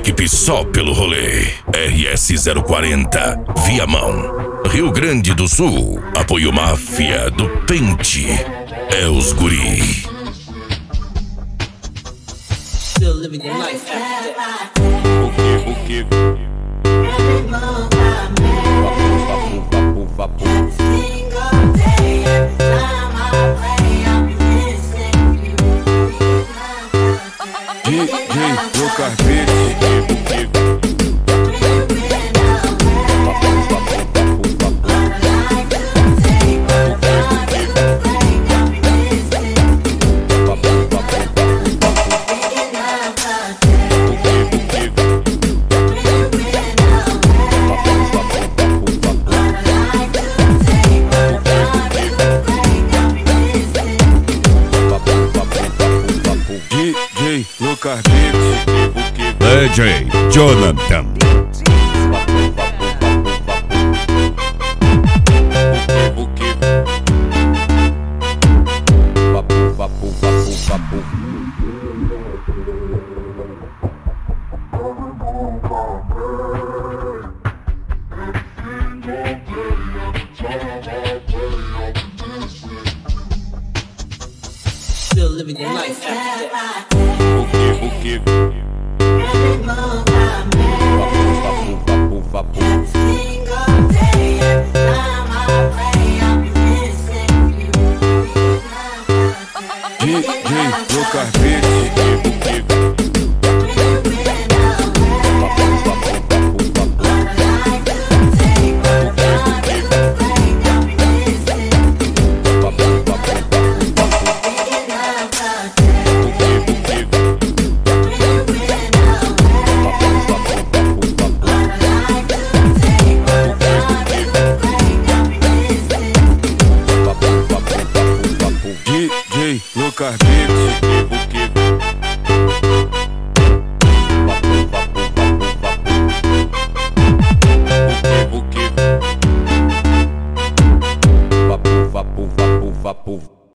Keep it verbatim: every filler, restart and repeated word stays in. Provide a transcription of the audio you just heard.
equipe só pelo rolê. R S zero quarenta, Viamão, Rio Grande do Sul. Apoio Máfia do Pente. É os guri. Still living your life after that. O que, o que? Vapo, vapo, vapo, vapo. Single day, every time I play, I'll be missing you. D J Lucas Beats. O que, o que? Lucas Beats, D J Jonathan. o que? Vapo, vapo, vapo, vapo. Still living your life after that. O que, o que? Vapo, vapo, vapo, vapo. Single day, every time I play, I'll be missing you. D J Lucas Beats. O que, o que? D J Lucas Beats.